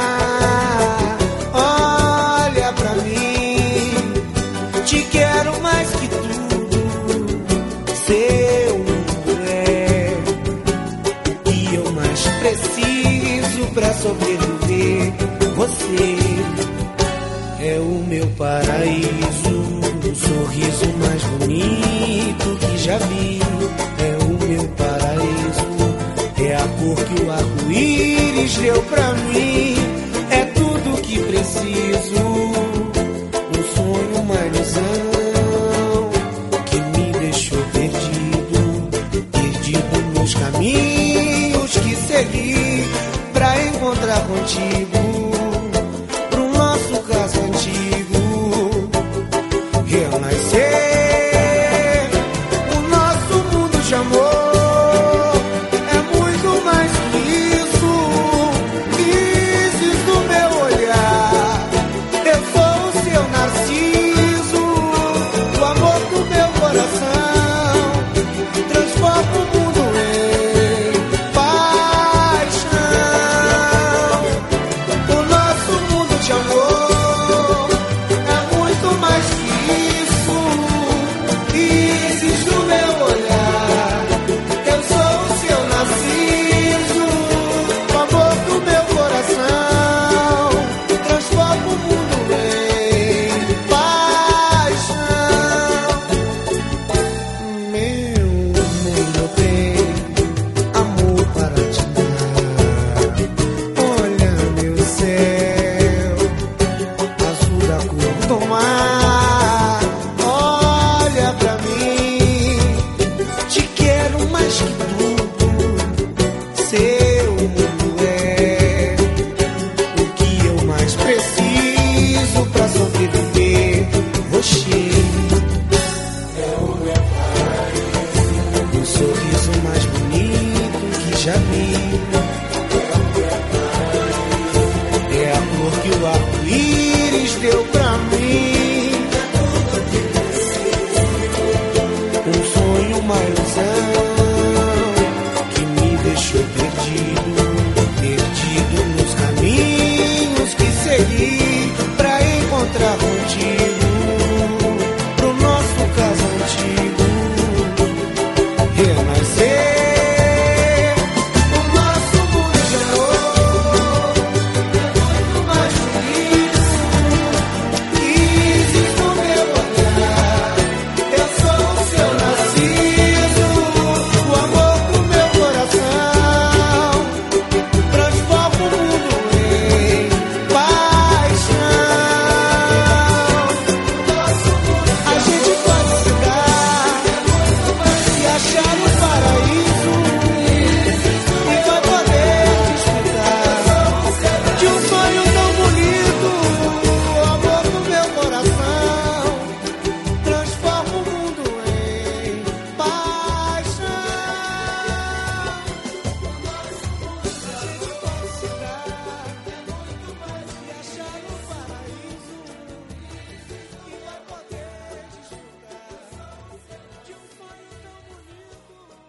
Olha pra mim, te quero mais que tudo. Seu mundo é o que eu mais preciso pra sobreviver. Você é o meu paraíso, o sorriso mais bonito que já vi. É o meu paraíso, é a cor que o arco-íris deu pra mim. É tudo que preciso, um sonho, uma ilusão que me deixou perdido nos caminhos que segui pra encontrar contigo. Pro nosso caso antigo renascer, o nosso mundo de amor. Já vi, é a cor que o arco-íris deu pra mim.